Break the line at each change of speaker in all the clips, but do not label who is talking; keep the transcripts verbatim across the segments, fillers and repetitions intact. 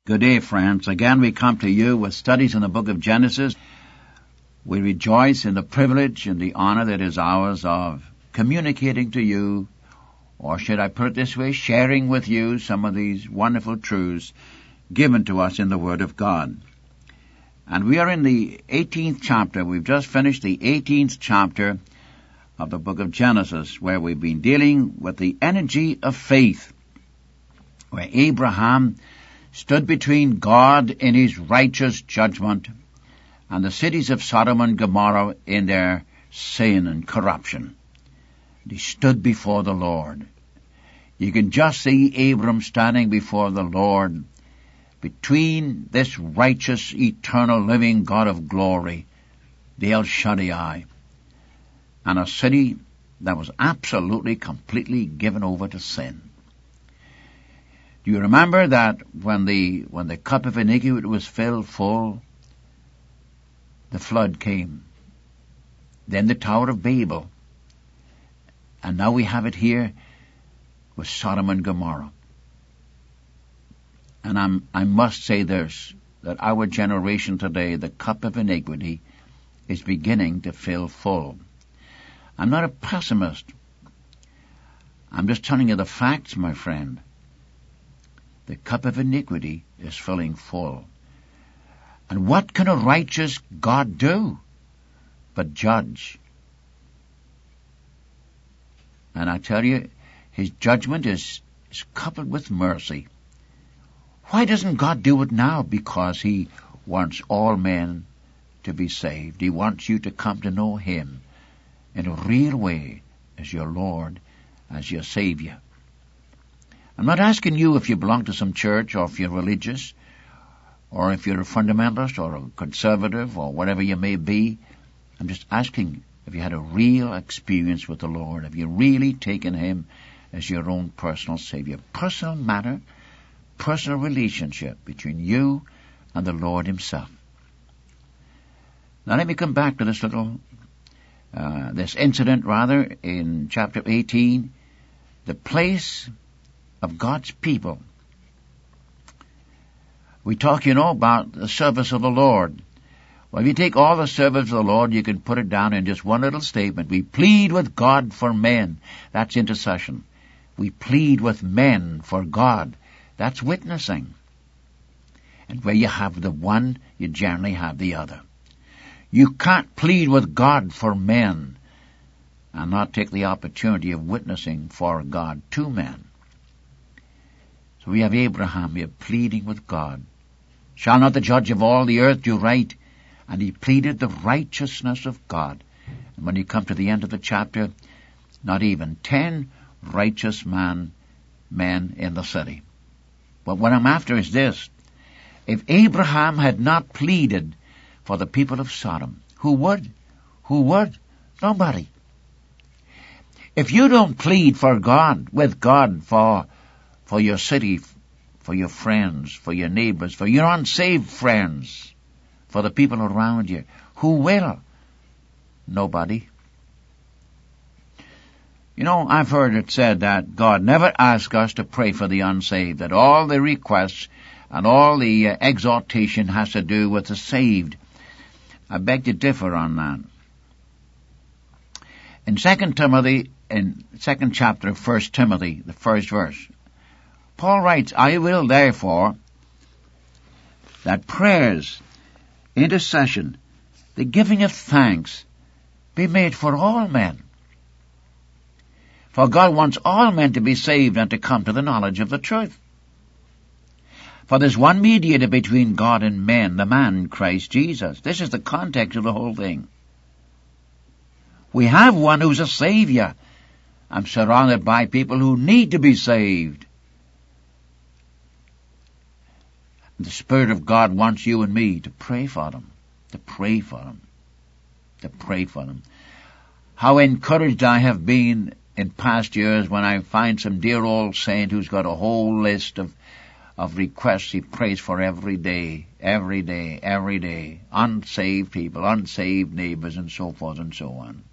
Good day, friends. Again, we come to you with studies in the book of Genesis. We rejoice in the privilege and the honor that is ours of communicating to you, or should I put it this way, sharing with you some of these wonderful truths given to us in the Word of God. And we are in the eighteenth chapter. We've just finished the eighteenth chapter of the book of Genesis, where we've been dealing with the energy of faith, where Abraham stood between God in his righteous judgment and the cities of Sodom and Gomorrah in their sin and corruption. He stood before the Lord. You can just see Abram standing before the Lord between this righteous, eternal, living God of glory, the El Shaddai, and a city that was absolutely, completely given over to sin. Do you remember that when the when the cup of iniquity was filled full, the flood came, then the Tower of Babel, and now we have it here with Sodom and Gomorrah. And I'm, I must say this, that our generation today, the cup of iniquity is beginning to fill full. I'm not a pessimist. I'm just telling you the facts, my friend. The cup of iniquity is filling full. And what can a righteous God do but judge? And I tell you, his judgment is, is coupled with mercy. Why doesn't God do it now? Because he wants all men to be saved. He wants you to come to know him in a real way as your Lord, as your Savior. I'm not asking you if you belong to some church or if you're religious or if you're a fundamentalist or a conservative or whatever you may be. I'm just asking if you had a real experience with the Lord. Have you really taken him as your own personal Savior? Personal matter, personal relationship between you and the Lord himself. Now let me come back to this little, uh, this incident rather in chapter eighteen. The place of God's people. We talk, you know, about the service of the Lord. Well, if you take all the service of the Lord, you can put it down in just one little statement. We plead with God for men. That's intercession. We plead with men for God. That's witnessing. And where you have the one, you generally have the other. You can't plead with God for men and not take the opportunity of witnessing for God to men. So we have Abraham here pleading with God. Shall not the judge of all the earth do right? And he pleaded the righteousness of God. And when you come to the end of the chapter, not even ten righteous man, men in the city. But what I'm after is this. If Abraham had not pleaded for the people of Sodom, who would? Who would? Nobody. If you don't plead for God, with God, for for your city, for your friends, for your neighbors, for your unsaved friends, for the people around you, who will? Nobody. You know, I've heard it said that God never asks us to pray for the unsaved, that all the requests and all the uh, exhortation has to do with the saved. I beg to differ on that. In Second Timothy, in second chapter of First Timothy, the first verse, Paul writes, I will therefore that prayers, intercession, the giving of thanks be made for all men. For God wants all men to be saved and to come to the knowledge of the truth. For there's one mediator between God and men, the man Christ Jesus. This is the context of the whole thing. We have one who's a Savior. I'm surrounded by people who need to be saved. The Spirit of God wants you and me to pray for them, to pray for them, to pray for them. How encouraged I have been in past years when I find some dear old saint who's got a whole list of, of requests he prays for every day, every day, every day. Unsaved people, unsaved neighbors, and so forth and so on.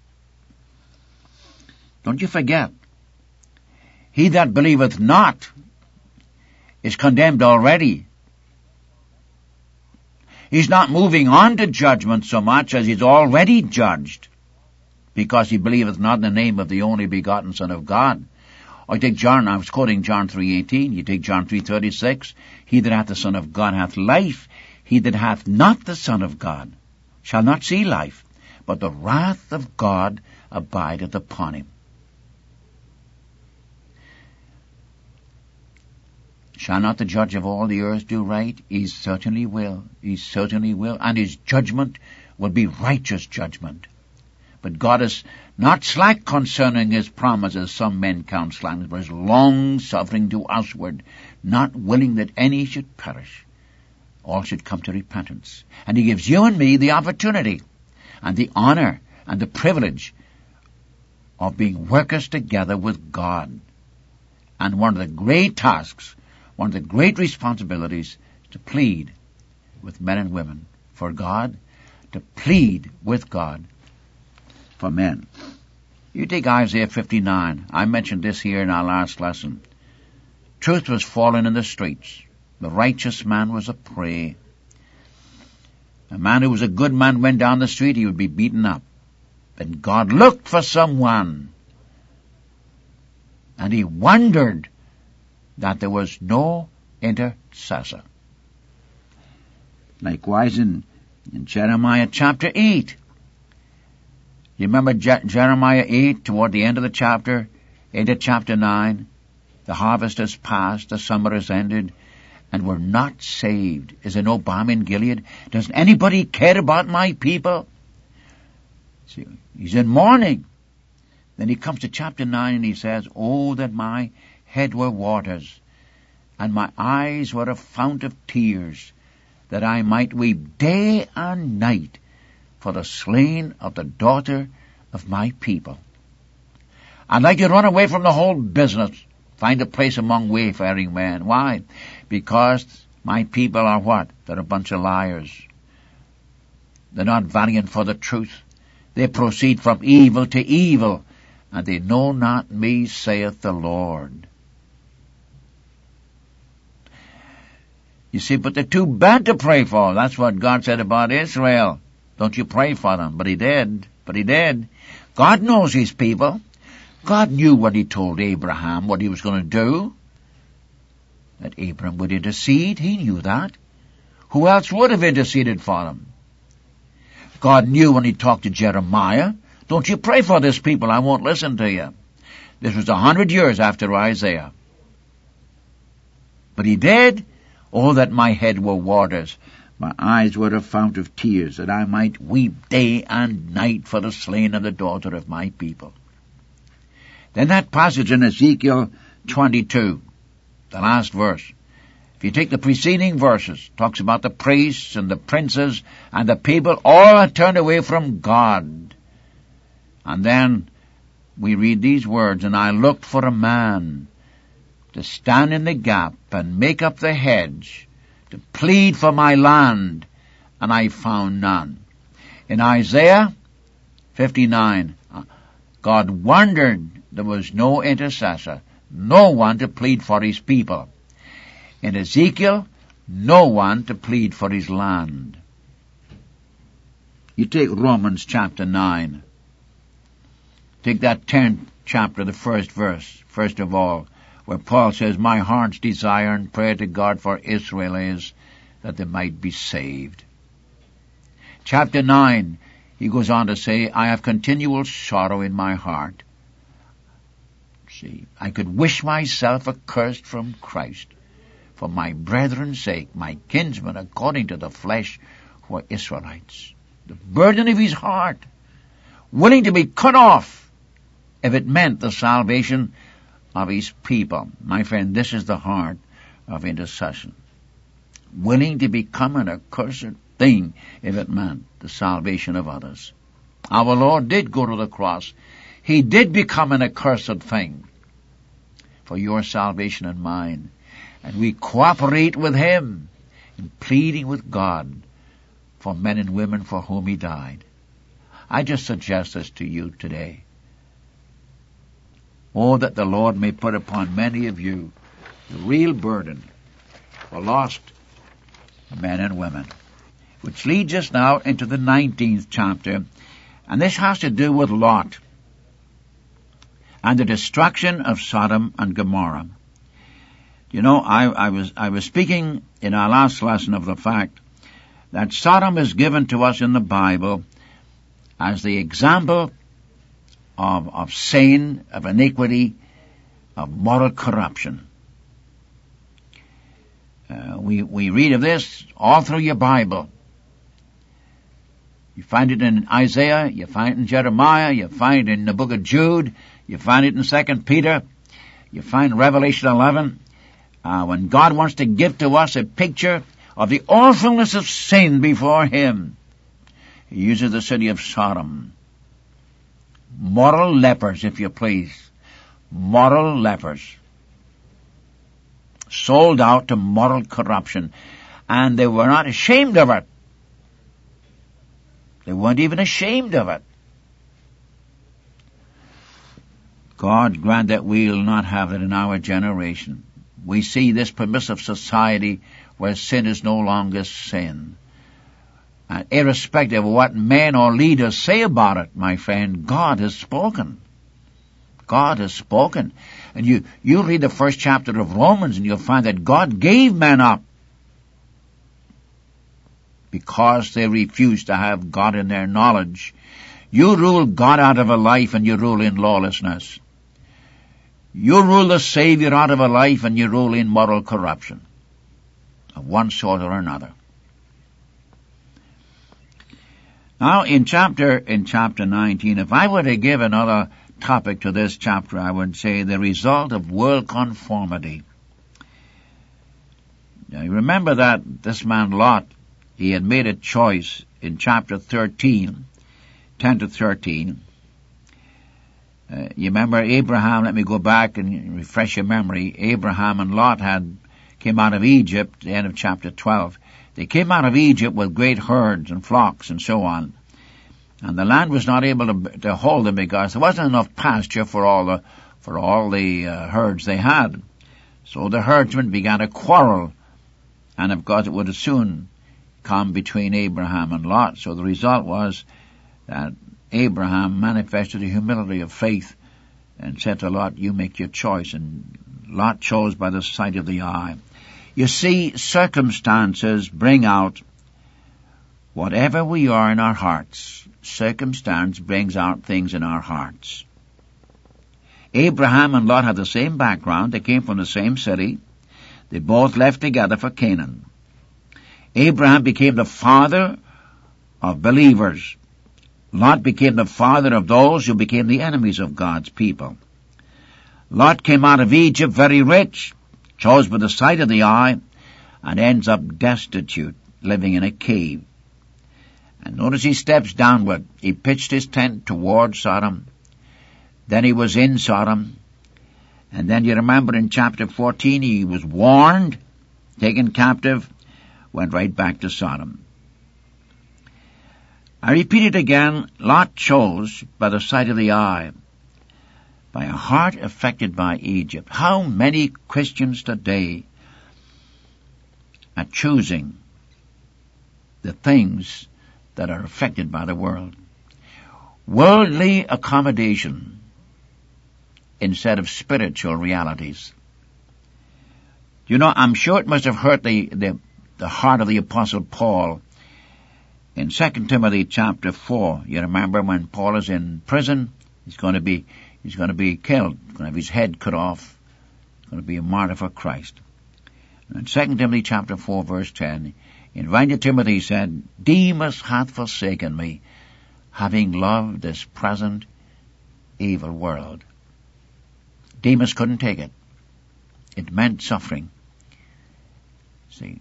Don't you forget, he that believeth not is condemned already, He's not moving on to judgment so much as he's already judged, because he believeth not in the name of the only begotten Son of God. Or take John, I was quoting John three eighteen, you take John three thirty-six, he that hath the Son of God hath life, he that hath not the Son of God shall not see life, but the wrath of God abideth upon him. Shall not the judge of all the earth do right? He certainly will. He certainly will. And his judgment will be righteous judgment. But God is not slack concerning his promises, some men count slackness, but is long-suffering to usward, not willing that any should perish. All should come to repentance. And he gives you and me the opportunity and the honor and the privilege of being workers together with God. And one of the great tasks, one of the great responsibilities, is to plead with men and women for God, to plead with God for men. You take Isaiah fifty-nine. I mentioned this here in our last lesson. Truth was fallen in the streets. The righteous man was a prey. A man who was a good man went down the street, he would be beaten up. But God looked for someone, and he wondered that there was no intercessor. Likewise in, in Jeremiah chapter eight. You remember Je- Jeremiah eight, toward the end of the chapter, into chapter nine? The harvest has passed, the summer has ended, and we're not saved. Is there no balm in Gilead? Does anybody care about my people? See, he's in mourning. Then he comes to chapter nine and he says, oh, that my head were waters, and my eyes were a fount of tears, that I might weep day and night for the slain of the daughter of my people. I'd like to run away from the whole business, find a place among wayfaring men. Why? Because my people are what? They're a bunch of liars. They're not valiant for the truth. They proceed from evil to evil, and they know not me, saith the Lord. You see, but they're too bad to pray for. That's what God said about Israel. Don't you pray for them. But he did. But he did. God knows his people. God knew what he told Abraham, what he was going to do. That Abraham would intercede. He knew that. Who else would have interceded for him? God knew when he talked to Jeremiah, don't you pray for this people, I won't listen to you. This was a hundred years after Isaiah. But he did. Oh, that my head were waters, my eyes were a fount of tears, that I might weep day and night for the slain of the daughter of my people. Then that passage in Ezekiel twenty-two, the last verse. If you take the preceding verses, talks about the priests and the princes and the people, all are turned away from God. And then we read these words, and I looked for a man to stand in the gap and make up the hedge, to plead for my land, and I found none. In Isaiah fifty-nine, God wondered there was no intercessor, no one to plead for his people. In Ezekiel, no one to plead for his land. You take Romans chapter nine. Take that tenth chapter, the first verse, first of all, where Paul says, my heart's desire and prayer to God for Israel is that they might be saved. Chapter nine, he goes on to say, I have continual sorrow in my heart. See, I could wish myself accursed from Christ, for my brethren's sake, my kinsmen according to the flesh, who are Israelites. The burden of his heart, willing to be cut off if it meant the salvation of his people. My friend, this is the heart of intercession. Willing to become an accursed thing if it meant the salvation of others. Our Lord did go to the cross. He did become an accursed thing for your salvation and mine. And we cooperate with him in pleading with God for men and women for whom he died. I just suggest this to you today. Oh, that the Lord may put upon many of you the real burden for lost men and women. which leads us now into the nineteenth chapter. And this has to do with Lot and the destruction of Sodom and Gomorrah. You know, I, I was I was speaking in our last lesson of the fact that Sodom is given to us in the Bible as the example of, of sin, of iniquity, of moral corruption. Uh, we, we read of this all through your Bible. You find it in Isaiah, you find it in Jeremiah, you find it in the book of Jude, you find it in Second Peter, you find Revelation eleven, uh, when God wants to give to us a picture of the awfulness of sin before Him. He uses the city of Sodom. Moral lepers, if you please. Moral lepers. Sold out to moral corruption. And they were not ashamed of it. They weren't even ashamed of it. God grant that we'll not have it in our generation. We see this permissive society where sin is no longer sin. And irrespective of what men or leaders say about it, my friend, God has spoken. God has spoken. And you, you read the first chapter of Romans and you'll find that God gave men up because they refused to have God in their knowledge. You rule God out of a life and you rule in lawlessness. You rule the Savior out of a life and you rule in moral corruption of one sort or another. Now, in chapter, in chapter nineteen, if I were to give another topic to this chapter, I would say the result of world conformity. Now, you remember that this man Lot, he had made a choice in chapter thirteen, ten to thirteen. Uh, you remember Abraham, let me go back and refresh your memory. Abraham and Lot had came out of Egypt, the end of chapter twelve. They came out of Egypt with great herds and flocks and so on. And the land was not able to, to hold them because there wasn't enough pasture for all the, for all the uh, herds they had. So the herdsmen began to quarrel. And of course it would have soon come between Abraham and Lot. So the result was that Abraham manifested the humility of faith and said to Lot, you make your choice. And Lot chose by the sight of the eye. You see, circumstances bring out whatever we are in our hearts. Circumstance brings out things in our hearts. Abraham and Lot had the same background. They came from the same city. They both left together for Canaan. Abraham became the father of believers. Lot became the father of those who became the enemies of God's people. Lot came out of Egypt very rich, chose by the sight of the eye, and ends up destitute, living in a cave. And notice he steps downward. He pitched his tent toward Sodom. Then he was in Sodom. And then you remember in chapter fourteen, he was warned, taken captive, went right back to Sodom. I repeat it again, Lot chose by the sight of the eye, by a heart affected by Egypt. How many Christians today are choosing the things that are affected by the world? Worldly accommodation instead of spiritual realities. You know, I'm sure it must have hurt the, the, the heart of the Apostle Paul in Second Timothy chapter four. You remember when Paul is in prison, he's going to be He's going to be killed. He's going to have his head cut off. He's going to be a martyr for Christ. And in Second Timothy chapter four, verse ten, in writing to Timothy, he said, Demas hath forsaken me, having loved this present evil world. Demas couldn't take it. It meant suffering. See,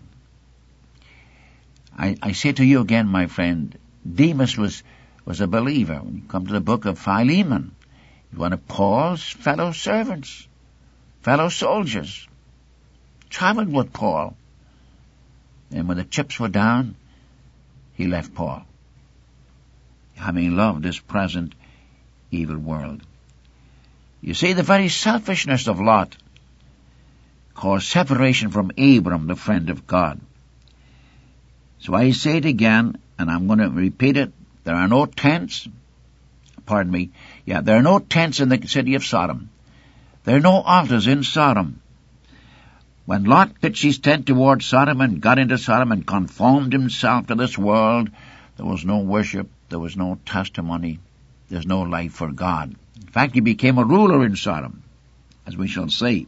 I, I say to you again, my friend, Demas was, was a believer. When you come to the book of Philemon, one of Paul's fellow servants, fellow soldiers, traveled with Paul. And when the chips were down, he left Paul, having loved this present evil world. You see, the very selfishness of Lot caused separation from Abram, the friend of God. So I say it again, and I'm going to repeat it. There are no tents. Pardon me. Yeah, there are no tents in the city of Sodom. There are no altars in Sodom. When Lot pitched his tent towards Sodom and got into Sodom and conformed himself to this world, there was no worship, there was no testimony, there's no life for God. In fact, he became a ruler in Sodom, as we shall see.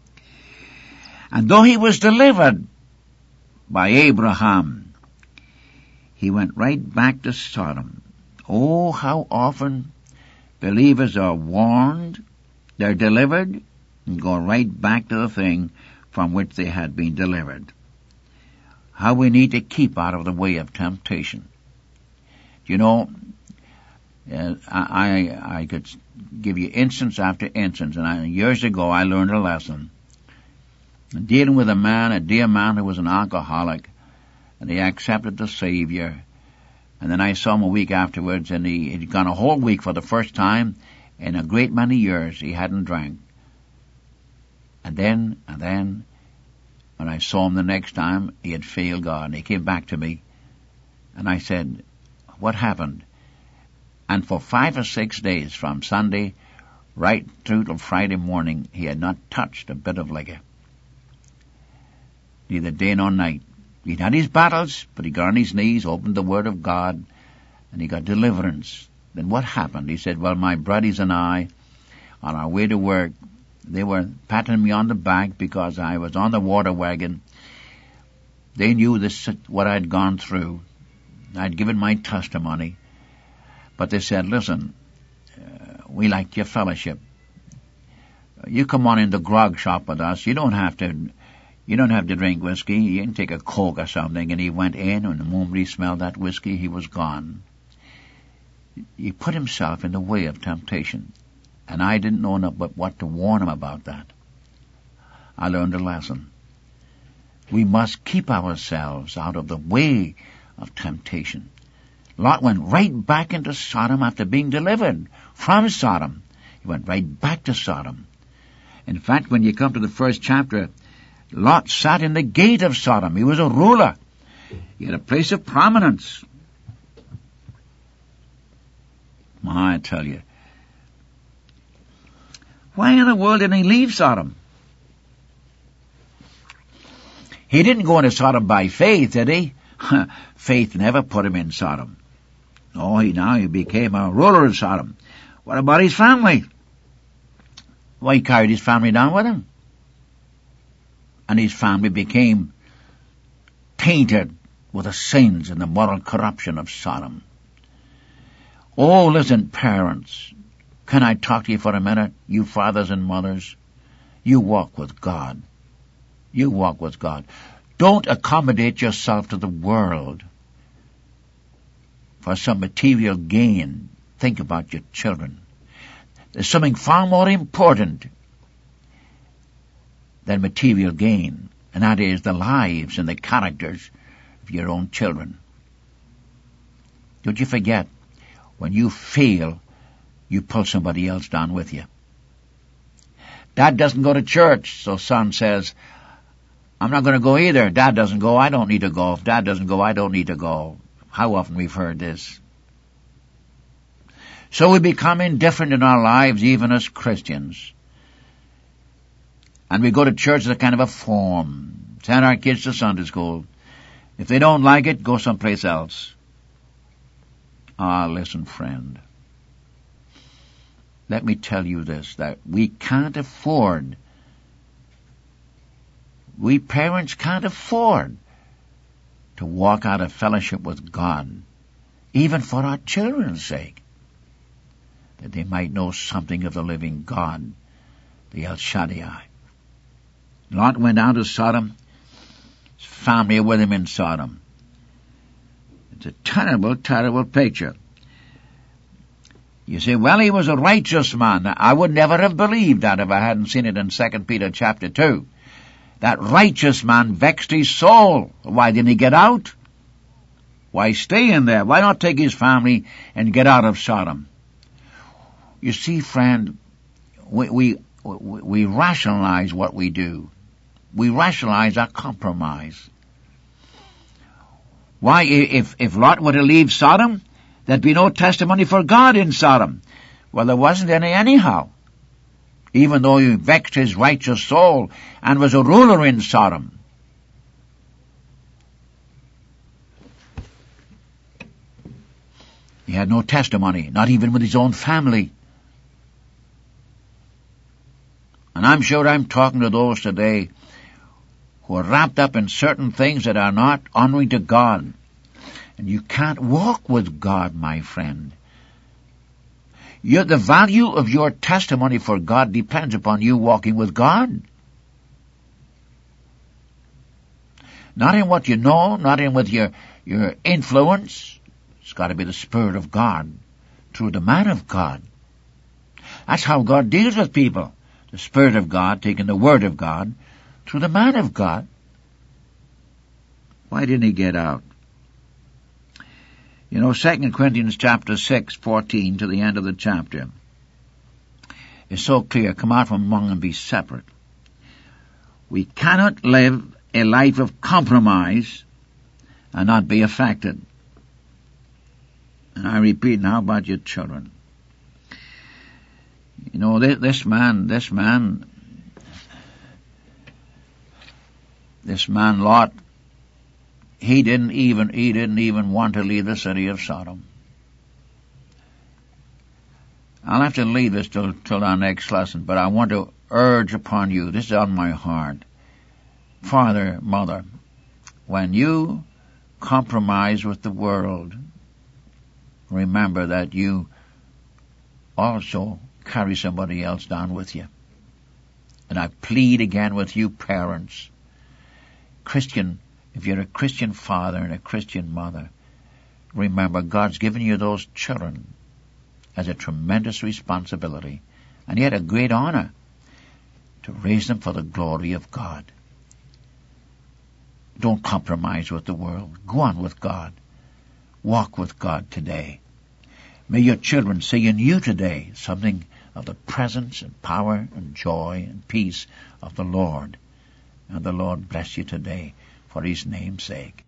And though he was delivered by Abraham, he went right back to Sodom. Oh, how often believers are warned, they're delivered, and go right back to the thing from which they had been delivered. How we need to keep out of the way of temptation. You know, uh, I, I could give you instance after instance, and I, years ago I learned a lesson. Dealing with a man, a dear man who was an alcoholic, and he accepted the Savior. And then I saw him a week afterwards, and he had gone a whole week for the first time in a great many years. He hadn't drank. And then, and then, when I saw him the next time, he had failed God. And he came back to me, and I said, what happened? And for five or six days, from Sunday right through till Friday morning, he had not touched a bit of liquor. Neither day nor night. He'd had his battles, but he got on his knees, opened the Word of God, and he got deliverance. Then what happened? He said, well, my buddies and I, on our way to work, they were patting me on the back because I was on the water wagon. They knew this, what I'd gone through. I'd given my testimony. But they said, listen, uh, we like your fellowship. You come on in the grog shop with us. You don't have to... You don't have to drink whiskey. You can take a Coke or something. And he went in, and the moment he smelled that whiskey, he was gone. He put himself in the way of temptation. And I didn't know enough but what to warn him about that. I learned a lesson. We must keep ourselves out of the way of temptation. Lot went right back into Sodom after being delivered from Sodom. He went right back to Sodom. In fact, when you come to the first chapter, Lot sat in the gate of Sodom. He was a ruler. He had a place of prominence. I tell you. Why in the world didn't he leave Sodom? He didn't go into Sodom by faith, did he? Faith never put him in Sodom. Oh, he now he became a ruler of Sodom. What about his family? Well, he carried his family down with him. And his family became tainted with the sins and the moral corruption of Sodom. Oh, listen, parents, can I talk to you for a minute? You fathers and mothers, you walk with God. You walk with God. Don't accommodate yourself to the world for some material gain. Think about your children. There's something far more important than material gain, and that is the lives and the characters of your own children. Don't you forget, when you fail, you pull somebody else down with you. Dad doesn't go to church, so son says, I'm not going to go either. Dad doesn't go, I don't need to go. If Dad doesn't go, I don't need to go. How often we've heard this. So we become indifferent in our lives, even as Christians. And we go to church as a kind of a form. Send our kids to Sunday school. If they don't like it, go someplace else. Ah, listen, friend. Let me tell you this, that we can't afford, we parents can't afford to walk out of fellowship with God, even for our children's sake, that they might know something of the living God, the El Shaddai. Lot went out of Sodom. His family with him in Sodom. It's a terrible, terrible picture. You say, well, he was a righteous man. I would never have believed that if I hadn't seen it in Second Peter chapter two. That righteous man vexed his soul. Why didn't he get out? Why stay in there? Why not take his family and get out of Sodom? You see, friend, we, we, we rationalize what we do. We rationalize our compromise. Why, if, if Lot were to leave Sodom, there'd be no testimony for God in Sodom. Well, there wasn't any anyhow, even though he vexed his righteous soul and was a ruler in Sodom. He had no testimony, not even with his own family. And I'm sure I'm talking to those today who are wrapped up in certain things that are not honoring to God. And you can't walk with God, my friend. You're, the value of your testimony for God depends upon you walking with God. Not in what you know, not in with your, your influence. It's got to be the Spirit of God through the man of God. That's how God deals with people. The Spirit of God taking the Word of God through the man of God. Why didn't he get out? You know, Second Corinthians chapter six, fourteen to the end of the chapter is so clear. Come out from among them and be separate. We cannot live a life of compromise and not be affected. And I repeat, how about your children? You know, this man, this man, this man Lot, he didn't even, he didn't even want to leave the city of Sodom. I'll have to leave this till, till our next lesson, but I want to urge upon you, this is on my heart. Father, mother, when you compromise with the world, remember that you also carry somebody else down with you. And I plead again with you parents, Christian, if you're a Christian father and a Christian mother, remember God's given you those children as a tremendous responsibility and yet a great honor to raise them for the glory of God. Don't compromise with the world. Go on with God. Walk with God today. May your children see in you today something of the presence and power and joy and peace of the Lord. And the Lord bless you today for His name's sake.